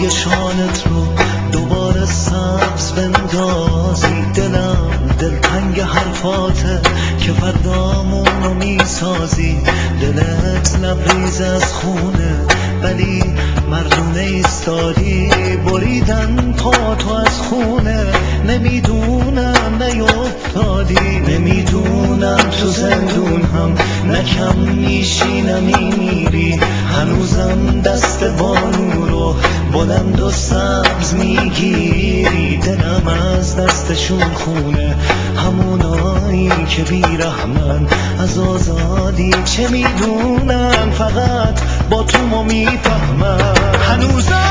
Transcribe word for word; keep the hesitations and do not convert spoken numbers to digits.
روی شالت رو دوباره سبز بندازی. دلم دلتنگ حرفاته که فردامونو میسازی. دلت لبریز از خونه ولی مردونه ایستادی. بریدن پا تو از خونه نمیدونم نیفتادی. نمیدونم تو زندون هم نکم میشی نمیمیری. هنوزم دست بانو رو بلند و سبز میگیری. دلم از دستشون خونه همونایی که بیرحمن از آزادی چه میدونن. فقط با تو ما میفهمن. هنوزم